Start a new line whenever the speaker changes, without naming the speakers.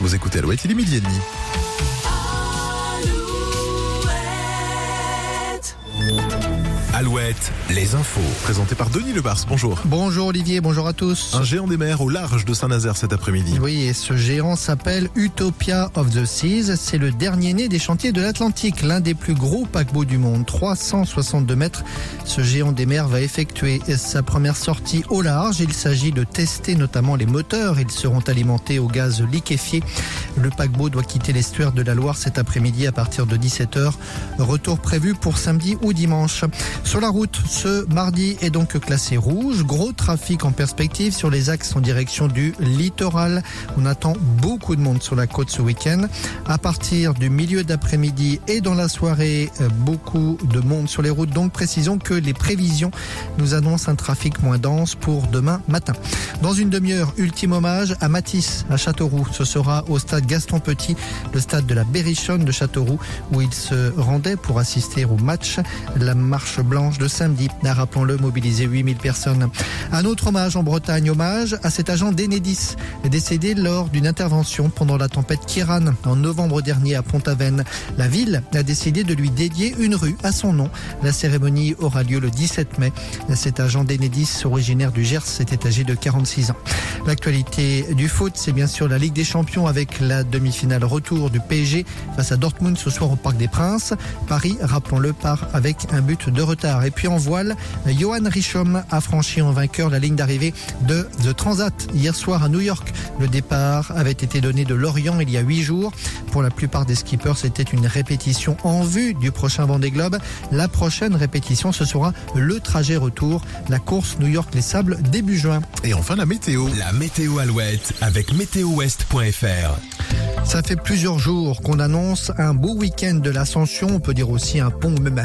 Vous écoutez Alouette, il est 12h30. Alouette, les infos. Présenté par Denis Lebars, bonjour.
Bonjour Olivier, bonjour à tous.
Un géant des mers au large de Saint-Nazaire cet après-midi.
Oui, et ce géant s'appelle Utopia of the Seas. C'est le dernier né des chantiers de l'Atlantique, l'un des plus gros paquebots du monde, 362 mètres. Ce géant des mers va effectuer sa première sortie au large. Il s'agit de tester notamment les moteurs. Ils seront alimentés au gaz liquéfié. Le paquebot doit quitter l'estuaire de la Loire cet après-midi à partir de 17h. Retour prévu pour samedi ou dimanche. Sur la route, ce mardi est donc classé rouge. Gros trafic en perspective sur les axes en direction du littoral. On attend beaucoup de monde sur la côte ce week-end. À partir du milieu d'après-midi et dans la soirée, beaucoup de monde sur les routes. Donc précisons que les prévisions nous annoncent un trafic moins dense pour demain matin. Dans une demi-heure, ultime hommage à Matisse à Châteauroux. Ce sera au stade Gaston Petit, le stade de la Berrichonne de Châteauroux, où il se rendait pour assister au match. La marche blanche de samedi a, rappelons-le, mobilisé 8000 personnes. Un autre hommage en Bretagne, hommage à cet agent d'Enedis décédé lors d'une intervention pendant la tempête Kiran en novembre dernier à Pont-Aven. La ville a décidé de lui dédier une rue à son nom. La cérémonie aura lieu le 17 mai. Cet agent d'Enedis, originaire du Gers, était âgé de 46 ans. L'actualité du foot, c'est bien sûr la Ligue des Champions avec la demi-finale retour du PSG face à Dortmund ce soir au Parc des Princes. Paris, rappelons-le, part avec un but de retard. Et puis en voile, Johan Richomme a franchi en vainqueur la ligne d'arrivée de The Transat hier soir à New York. Le départ avait été donné de Lorient il y a 8 jours. Pour la plupart des skippers, c'était une répétition en vue du prochain Vendée Globe. La prochaine répétition, ce sera le trajet retour, la course New York-Les Sables début juin.
Et enfin la météo.
La météo Alouette avec météowest.fr.
Ça fait plusieurs jours qu'on annonce un beau week-end de l'Ascension. On peut dire aussi un pont, même